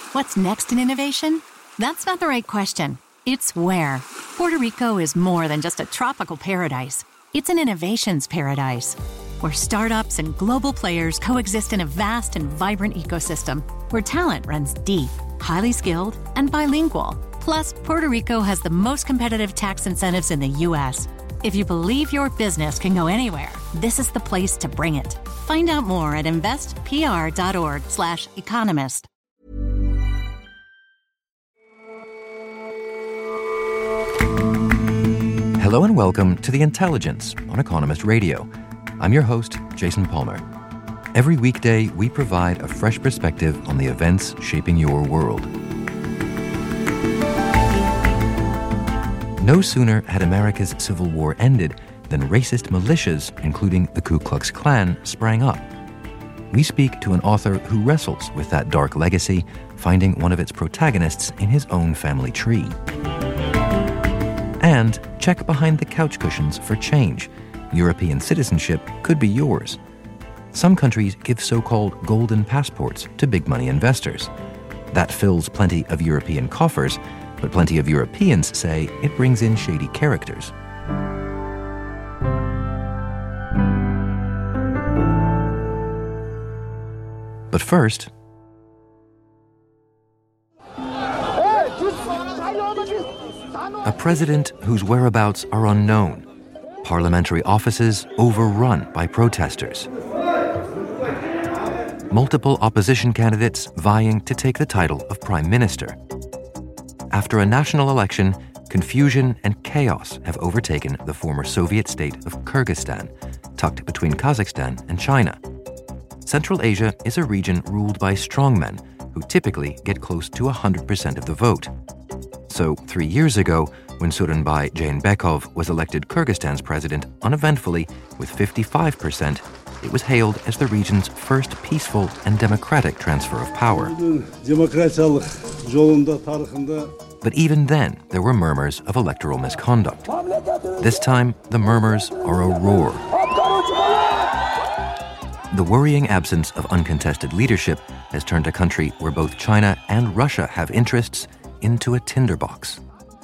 What's next in innovation? That's not the right question. It's where. Puerto Rico is more than just a tropical paradise. It's an innovations paradise, where startups and global players coexist in a vast and vibrant ecosystem, where talent runs deep, highly skilled, and bilingual. Plus, Puerto Rico has the most competitive tax incentives in the U.S. If you believe your business can go anywhere, this is the place to bring it. Find out more at investpr.org/economist. Hello and welcome to The Intelligence on Economist Radio. I'm your host, Jason Palmer. Every weekday, we provide a fresh perspective on the events shaping your world. No sooner had America's Civil War ended than racist militias, including the Ku Klux Klan, sprang up. We speak to an author who wrestles with that dark legacy, finding one of its protagonists in his own family tree. And check behind the couch cushions for change. European citizenship could be yours. Some countries give so-called golden passports to big money investors. That fills plenty of European coffers, but plenty of Europeans say it brings in shady characters. But first, a president whose whereabouts are unknown, parliamentary offices overrun by protesters, multiple opposition candidates vying to take the title of prime minister. After a national election, confusion and chaos have overtaken the former Soviet state of Kyrgyzstan, tucked between Kazakhstan and China. Central Asia is a region ruled by strongmen who typically get close to 100% of the vote. So 3 years ago, when Sooronbay Jeenbekov was elected Kyrgyzstan's president uneventfully with 55%, it was hailed as the region's first peaceful and democratic transfer of power. But even then, there were murmurs of electoral misconduct. This time, the murmurs are a roar. The worrying absence of uncontested leadership has turned a country where both China and Russia have interests into a tinderbox.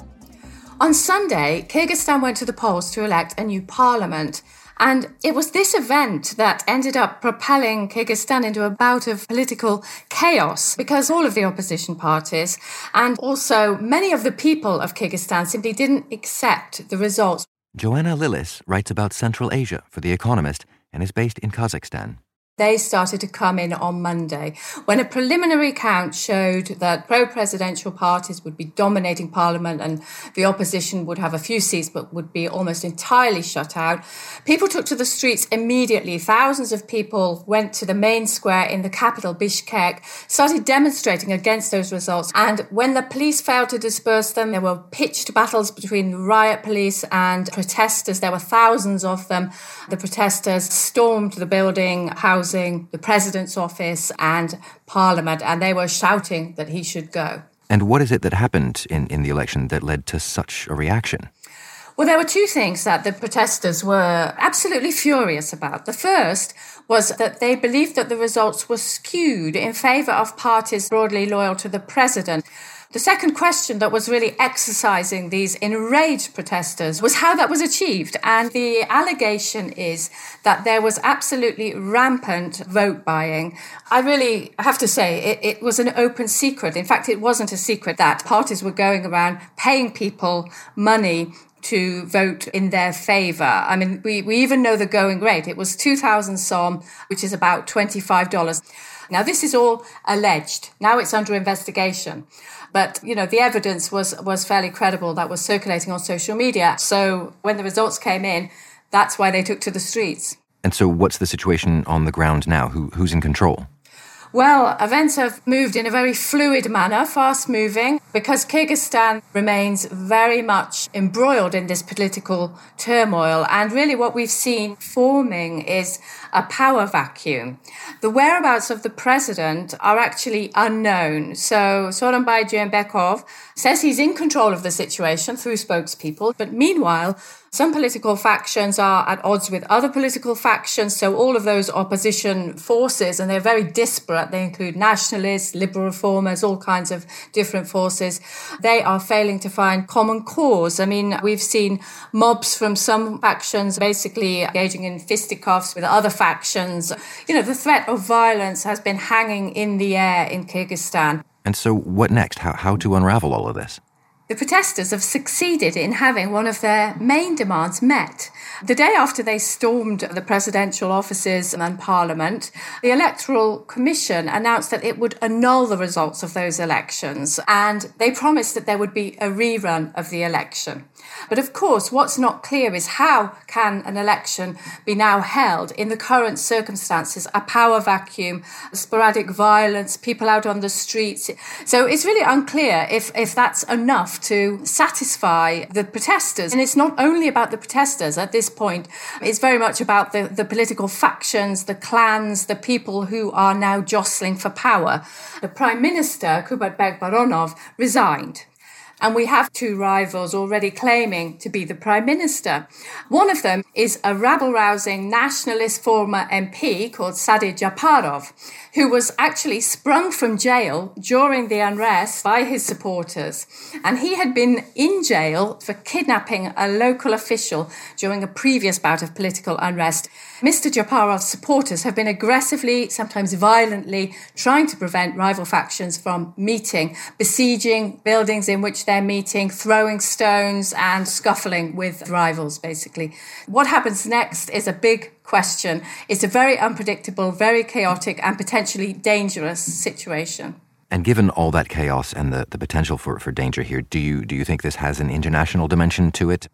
On Sunday, Kyrgyzstan went to the polls to elect a new parliament. And it was this event that ended up propelling Kyrgyzstan into a bout of political chaos because all of the opposition parties and also many of the people of Kyrgyzstan simply didn't accept the results. Joanna Lillis writes about Central Asia for The Economist and is based in Kazakhstan. They started to come in on Monday when a preliminary count showed that pro-presidential parties would be dominating parliament and the opposition would have a few seats but would be almost entirely shut out. People took to the streets immediately. Thousands of people went to the main square in the capital, Bishkek, started demonstrating against those results. And when the police failed to disperse them, there were pitched battles between riot police and protesters. There were thousands of them. The protesters stormed the building, housing the president's office and parliament, and they were shouting that he should go. And what is it that happened in the election that led to such a reaction? Well, there were two things that the protesters were absolutely furious about. The first was that they believed that the results were skewed in favor of parties broadly loyal to the president. The second question that was really exercising these enraged protesters was how that was achieved. And the allegation is that there was absolutely rampant vote buying. I really have to say it was an open secret. In fact, it wasn't a secret that parties were going around paying people money to vote in their favor. I mean, we even know the going rate. It was 2,000 som, which is about $25. Now, this is all alleged. Now it's under investigation. But, the evidence was fairly credible that was circulating on social media. So when the results came in, that's why they took to the streets. And so what's the situation on the ground now? Who's in control? Well, events have moved in a very fluid manner, fast-moving, because Kyrgyzstan remains very much embroiled in this political turmoil. And really what we've seen forming is a power vacuum. The whereabouts of the president are actually unknown. So Sooronbay Jeenbekov says he's in control of the situation through spokespeople. But meanwhile, some political factions are at odds with other political factions. So all of those opposition forces, and they're very disparate, They include nationalists, liberal reformers, all kinds of different forces. They are failing to find common cause. I mean, we've seen mobs from some factions basically engaging in fisticuffs with other factions. The threat of violence has been hanging in the air in Kyrgyzstan. And so what next? How to unravel all of this? The protesters have succeeded in having one of their main demands met. The day after they stormed the presidential offices and parliament, the Electoral Commission announced that it would annul the results of those elections, and they promised that there would be a rerun of the election. But of course, what's not clear is how can an election be now held in the current circumstances, a power vacuum, sporadic violence, people out on the streets. So it's really unclear if that's enough to satisfy the protesters. And it's not only about the protesters at this point, it's very much about the political factions, the clans, the people who are now jostling for power. The Prime Minister, Kubatbek Baronov, resigned. And we have two rivals already claiming to be the Prime Minister. One of them is a rabble-rousing nationalist former MP called Sadir Japarov, who was actually sprung from jail during the unrest by his supporters. And he had been in jail for kidnapping a local official during a previous bout of political unrest. Mr. Japarov's supporters have been aggressively, sometimes violently, trying to prevent rival factions from meeting, besieging buildings in which they're meeting, throwing stones and scuffling with rivals, basically. What happens next is a big question. It's a very unpredictable, very chaotic and potentially dangerous situation. And given all that chaos and the potential for danger here, do you think this has an international dimension to it?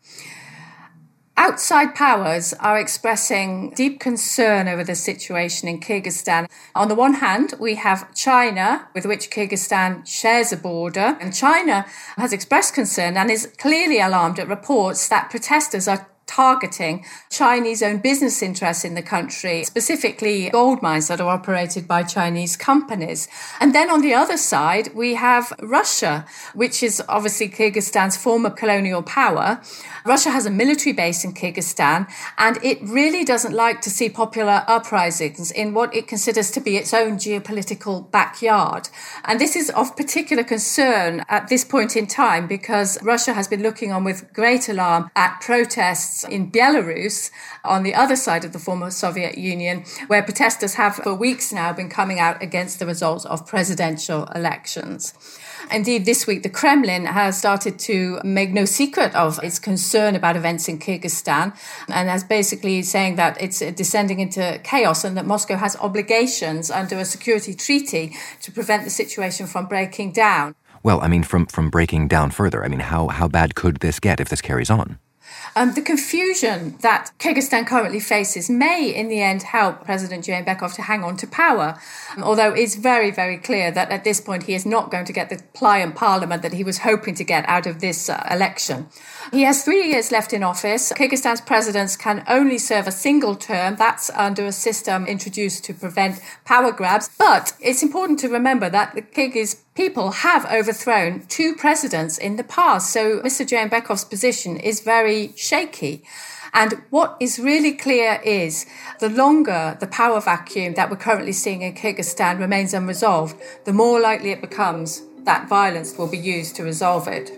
Outside powers are expressing deep concern over the situation in Kyrgyzstan. On the one hand, we have China, with which Kyrgyzstan shares a border. And China has expressed concern and is clearly alarmed at reports that protesters are targeting Chinese-owned business interests in the country, specifically gold mines that are operated by Chinese companies. And then on the other side, we have Russia, which is obviously Kyrgyzstan's former colonial power. Russia has a military base in Kyrgyzstan, and it really doesn't like to see popular uprisings in what it considers to be its own geopolitical backyard. And this is of particular concern at this point in time because Russia has been looking on with great alarm at protests in Belarus, on the other side of the former Soviet Union, where protesters have for weeks now been coming out against the results of presidential elections. Indeed, this week, the Kremlin has started to make no secret of its concern about events in Kyrgyzstan and has basically saying that it's descending into chaos and that Moscow has obligations under a security treaty to prevent the situation from breaking down. Well, I mean, from breaking down further, I mean, how bad could this get if this carries on? The confusion that Kyrgyzstan currently faces may, in the end, help President Jeenbekov to hang on to power, although it's very, very clear that at this point he is not going to get the pliant parliament that he was hoping to get out of this election. He has 3 years left in office. Kyrgyzstan's presidents can only serve a single term. That's under a system introduced to prevent power grabs. But it's important to remember that the Kyrgyz people have overthrown 2 presidents in the past. So Mr. Jeenbekov's position is very shaky. And what is really clear is the longer the power vacuum that we're currently seeing in Kyrgyzstan remains unresolved, the more likely it becomes that violence will be used to resolve it.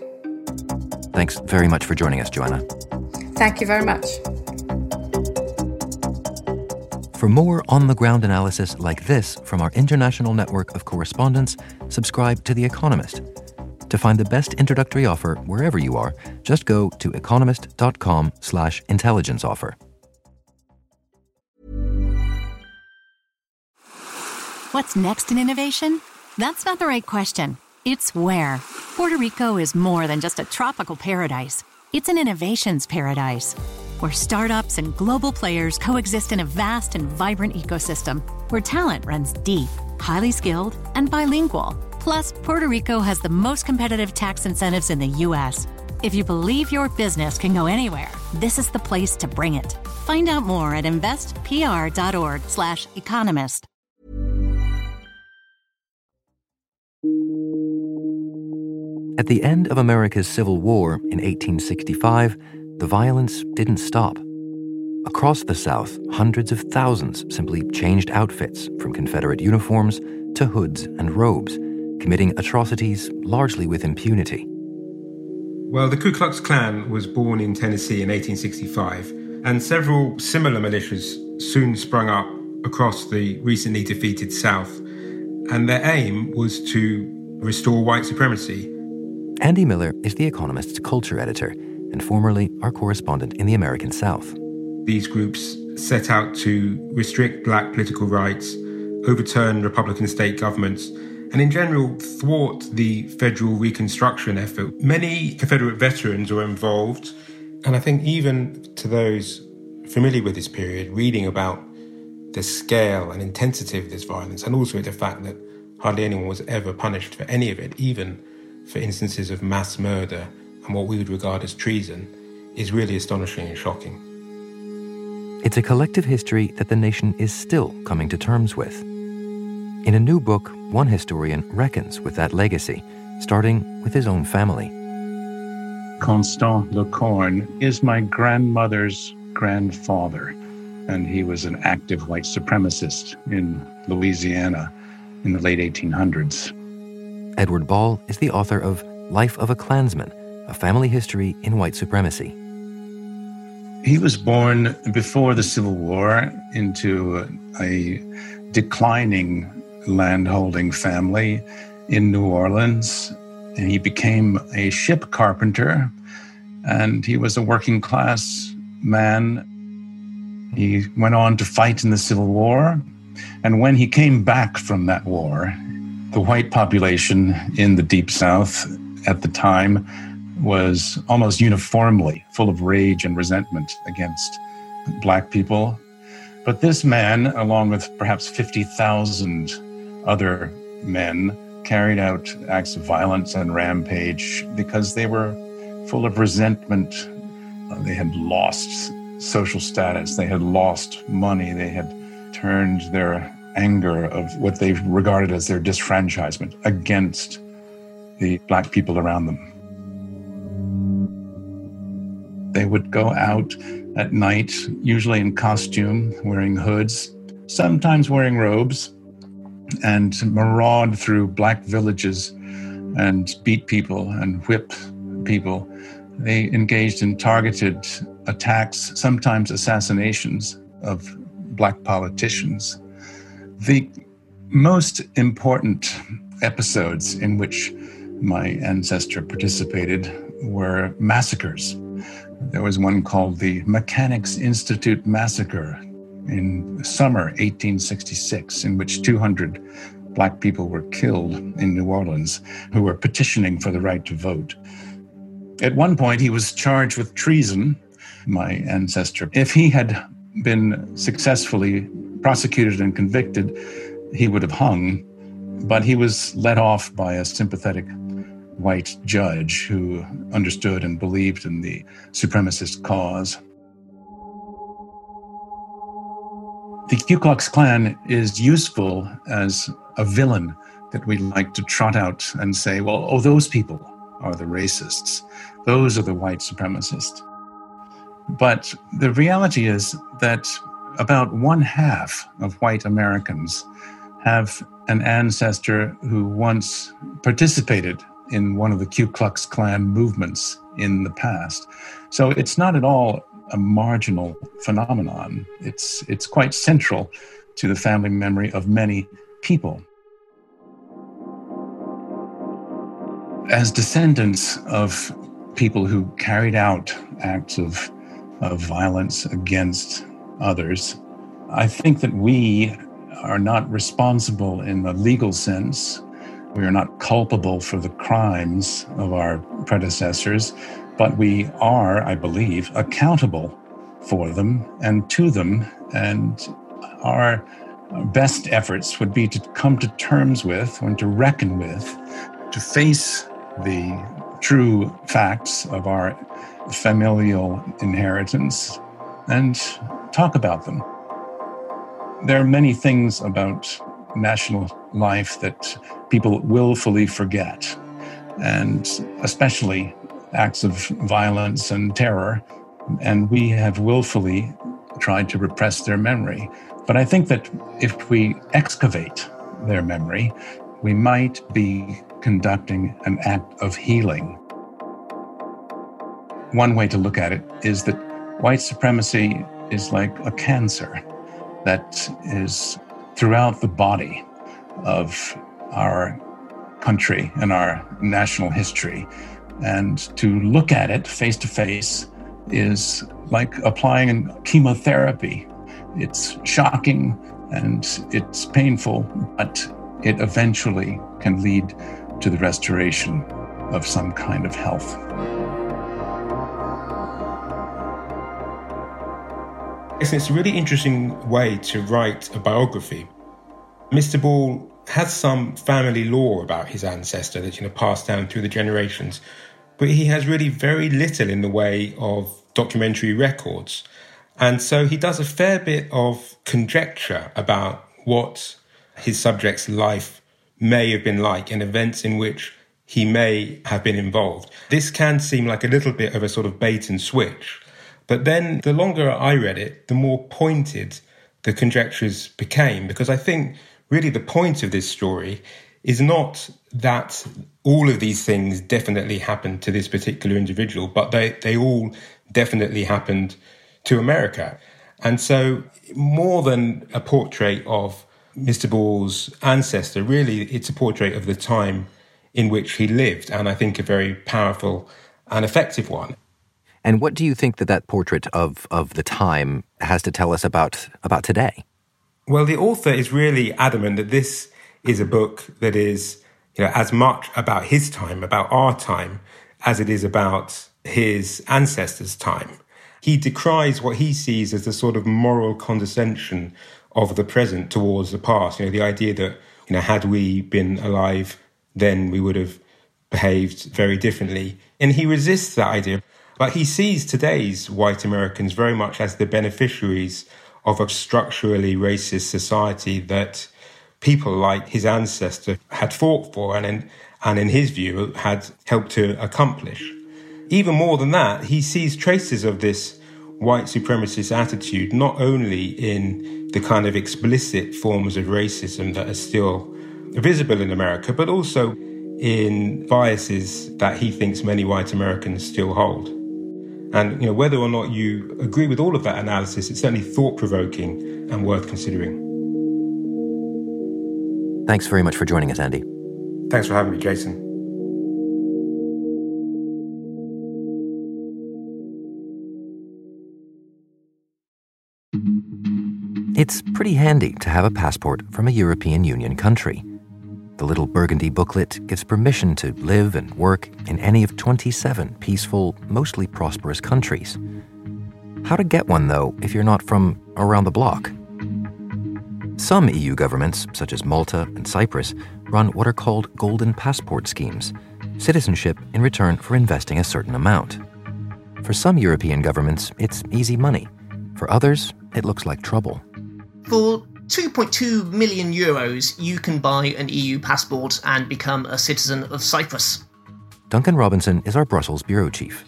Thanks very much for joining us, Joanna. Thank you very much. For more on-the-ground analysis like this from our international network of correspondents, subscribe to The Economist. To find the best introductory offer wherever you are, just go to economist.com/intelligence offer. What's next in innovation? That's not the right question. It's where. Puerto Rico is more than just a tropical paradise. It's an innovations paradise, where startups and global players coexist in a vast and vibrant ecosystem, where talent runs deep, highly skilled, and bilingual. Plus, Puerto Rico has the most competitive tax incentives in the U.S. If you believe your business can go anywhere, this is the place to bring it. Find out more at investpr.org/economist. At the end of America's Civil War in 1865, the violence didn't stop. Across the South, hundreds of thousands simply changed outfits from Confederate uniforms to hoods and robes, committing atrocities largely with impunity. Well, the Ku Klux Klan was born in Tennessee in 1865, and several similar militias soon sprung up across the recently defeated South, and their aim was to restore white supremacy. Andy Miller is The Economist's culture editor and formerly our correspondent in the American South. These groups set out to restrict black political rights, overturn Republican state governments, and in general thwart the federal Reconstruction effort. Many Confederate veterans were involved, and I think even to those familiar with this period, reading about the scale and intensity of this violence, and also the fact that hardly anyone was ever punished for any of it, even for instances of mass murder and what we would regard as treason, is really astonishing and shocking. It's a collective history that the nation is still coming to terms with. In a new book, one historian reckons with that legacy, starting with his own family. Constant Lecorne is my grandmother's grandfather, and he was an active white supremacist in Louisiana in the late 1800s. Edward Ball is the author of Life of a Klansman, a family history in white supremacy. He was born before the Civil War into a declining landholding family in New Orleans, and he became a ship carpenter, and he was a working class man. He went on to fight in the Civil War, and when he came back from that war, the white population in the Deep South at the time was almost uniformly full of rage and resentment against black people. But this man, along with perhaps 50,000 other men, carried out acts of violence and rampage because they were full of resentment. They had lost social status, they had lost money, they had turned their anger of what they regarded as their disfranchisement against the black people around them. They would go out at night, usually in costume, wearing hoods, sometimes wearing robes, and maraud through black villages and beat people and whip people. They engaged in targeted attacks, sometimes assassinations of black politicians. The most important episodes in which my ancestor participated were massacres. There was one called the Mechanics Institute Massacre in summer 1866, in which 200 black people were killed in New Orleans who were petitioning for the right to vote. At one point, he was charged with treason, my ancestor. If he had been successfully prosecuted and convicted, he would have hung, but he was let off by a sympathetic white judge who understood and believed in the supremacist cause. The Ku Klux Klan is useful as a villain that we like to trot out and say, well, those people are the racists. Those are the white supremacists. But the reality is that about 1/2 of white Americans have an ancestor who once participated in one of the Ku Klux Klan movements in the past. So it's not at all a marginal phenomenon. It's quite central to the family memory of many people. As descendants of people who carried out acts of violence against others, I think that we are not responsible in the legal sense. We are not culpable for the crimes of our predecessors, but we are, I believe, accountable for them and to them. And our best efforts would be to come to terms with and to reckon with, to face the true facts of our familial inheritance and talk about them. There are many things about national life that people willfully forget, and especially acts of violence and terror, and we have willfully tried to repress their memory. But I think that if we excavate their memory, we might be conducting an act of healing. One way to look at it is that white supremacy is like a cancer that is throughout the body of our country and our national history. And to look at it face to face is like applying chemotherapy. It's shocking and it's painful, but it eventually can lead to the restoration of some kind of health. It's a really interesting way to write a biography. Mr. Ball has some family lore about his ancestor that's passed down through the generations, but he has really very little in the way of documentary records. And so he does a fair bit of conjecture about what his subject's life may have been like and events in which he may have been involved. This can seem like a little bit of a sort of bait and switch. But then the longer I read it, the more pointed the conjectures became, because I think really the point of this story is not that all of these things definitely happened to this particular individual, but they all definitely happened to America. And so more than a portrait of Mr. Ball's ancestor, really it's a portrait of the time in which he lived, and I think a very powerful and effective one. And what do you think that portrait of the time has to tell us about today? Well, the author is really adamant that this is a book that is, as much about his time, about our time, as it is about his ancestors' time. He decries what he sees as the sort of moral condescension of the present towards the past. The idea that, had we been alive, then we would have behaved very differently. And he resists that idea. But he sees today's white Americans very much as the beneficiaries of a structurally racist society that people like his ancestor had fought for and in his view had helped to accomplish. Even more than that, he sees traces of this white supremacist attitude not only in the kind of explicit forms of racism that are still visible in America, but also in biases that he thinks many white Americans still hold. And whether or not you agree with all of that analysis, it's certainly thought-provoking and worth considering. Thanks very much for joining us, Andy. Thanks for having me, Jason. It's pretty handy to have a passport from a European Union country. The little burgundy booklet gives permission to live and work in any of 27 peaceful, mostly prosperous countries. How to get one, though, if you're not from around the block? Some EU governments, such as Malta and Cyprus, run what are called golden passport schemes, citizenship in return for investing a certain amount. For some European governments, it's easy money. For others, it looks like trouble. For 2.2 million euros, you can buy an EU passport and become a citizen of Cyprus. Duncan Robinson is our Brussels bureau chief.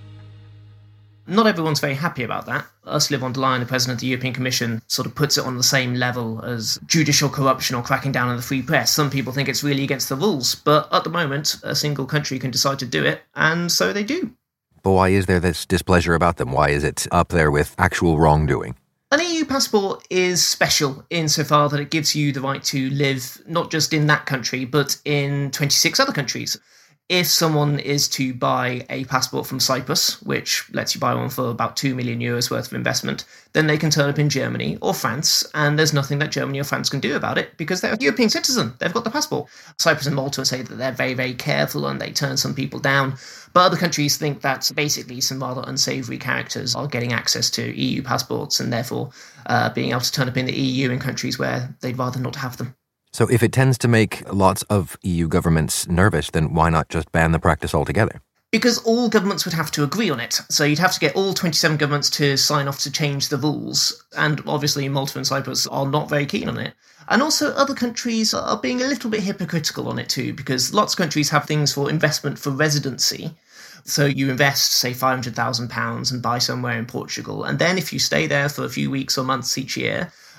Not everyone's very happy about that. Ursula von der Leyen, the President of the European Commission, sort of puts it on the same level as judicial corruption or cracking down on the free press. Some people think it's really against the rules, but at the moment, a single country can decide to do it, and so they do. But why is there this displeasure about them? Why is it up there with actual wrongdoing? An EU passport is special insofar that it gives you the right to live not just in that country, but in 26 other countries. If someone is to buy a passport from Cyprus, which lets you buy one for about 2 million euros worth of investment, then they can turn up in Germany or France, and there's nothing that Germany or France can do about it because they're a European citizen. They've got the passport. Cyprus and Malta say that they're very, very careful and they turn some people down. But other countries think that basically some rather unsavoury characters are getting access to EU passports and therefore being able to turn up in the EU in countries where they'd rather not have them. So if it tends to make lots of EU governments nervous, then why not just ban the practice altogether? Because all governments would have to agree on it. So you'd have to get all 27 governments to sign off to change the rules. And obviously Malta and Cyprus are not very keen on it. And also other countries are being a little bit hypocritical on it too, because lots of countries have things for investment for residency. So you invest, say, £500,000 and buy somewhere in Portugal. And then if you stay there for a few weeks or months each year,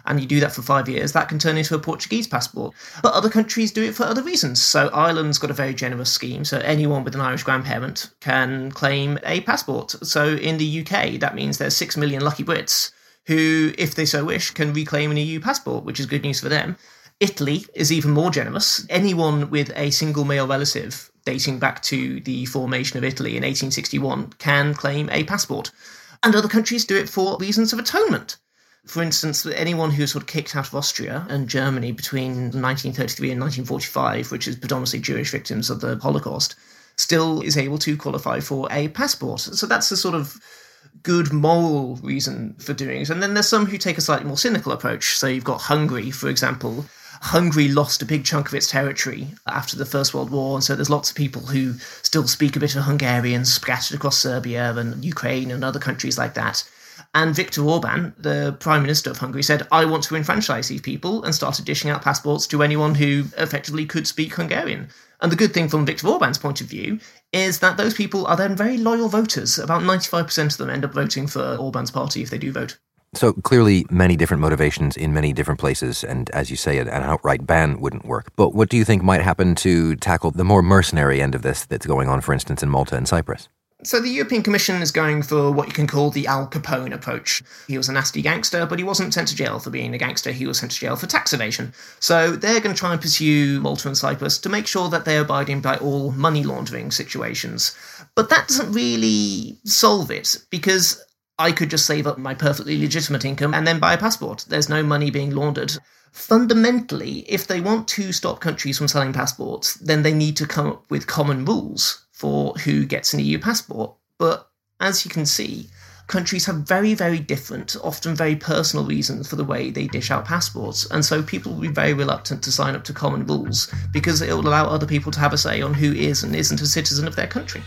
and you do that for 5 years, that can turn into a Portuguese passport. But other countries do it for other reasons. So Ireland's got a very generous scheme, so anyone with an Irish grandparent can claim a passport. So in the UK, that means there's 6 million lucky Brits who, if they so wish, can reclaim an EU passport, which is good news for them. Italy is even more generous. Anyone with a single male relative dating back to the formation of Italy in 1861 can claim a passport. And other countries do it for reasons of atonement. For instance, anyone who was sort of kicked out of Austria and Germany between 1933 and 1945, which is predominantly Jewish victims of the Holocaust, still is able to qualify for a passport. So that's a sort of good moral reason for doing it. And then there's some who take a slightly more cynical approach. So you've got Hungary, for example. Hungary lost a big chunk of its territory after the First World War, and so there's lots of people who still speak a bit of Hungarian scattered across Serbia and Ukraine and other countries like that. And Viktor Orban, the Prime Minister of Hungary, said, I want to enfranchise these people, and started dishing out passports to anyone who effectively could speak Hungarian. And the good thing from Viktor Orban's point of view is that those people are then very loyal voters. About 95% of them end up voting for Orban's party if they do vote. So clearly many different motivations in many different places, and as you say, an outright ban wouldn't work. But what do you think might happen to tackle the more mercenary end of this that's going on, for instance, in Malta and Cyprus? So the European Commission is going for what you can call the Al Capone approach. He was a nasty gangster, but he wasn't sent to jail for being a gangster. He was sent to jail for tax evasion. So they're going to try and pursue Malta and Cyprus to make sure that they're abiding by all money laundering situations. But that doesn't really solve it, because I could just save up my perfectly legitimate income and then buy a passport. There's no money being laundered. Fundamentally, if they want to stop countries from selling passports, then they need to come up with common rules for who gets an EU passport. But as you can see, countries have very, very different, often very personal reasons for the way they dish out passports. And so people will be very reluctant to sign up to common rules because it will allow other people to have a say on who is and isn't a citizen of their country.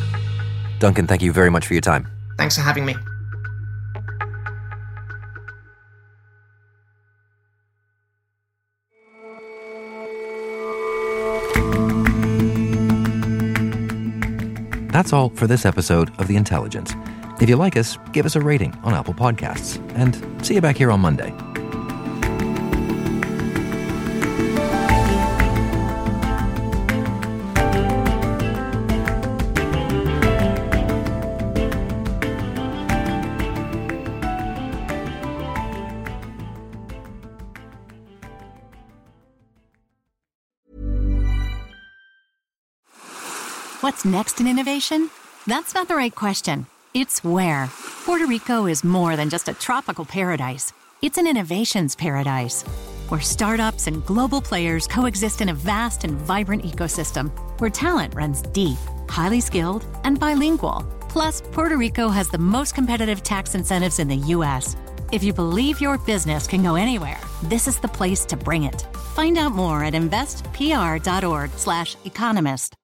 Duncan, thank you very much for your time. Thanks for having me. That's all for this episode of The Intelligence. If you like us, give us a rating on Apple Podcasts. And see you back here on Monday. What's next in innovation? That's not the right question. It's where. Puerto Rico is more than just a tropical paradise. It's an innovations paradise, where startups and global players coexist in a vast and vibrant ecosystem, where talent runs deep, highly skilled, and bilingual. Plus, Puerto Rico has the most competitive tax incentives in the U.S. If you believe your business can go anywhere, this is the place to bring it. Find out more at investpr.org/economist.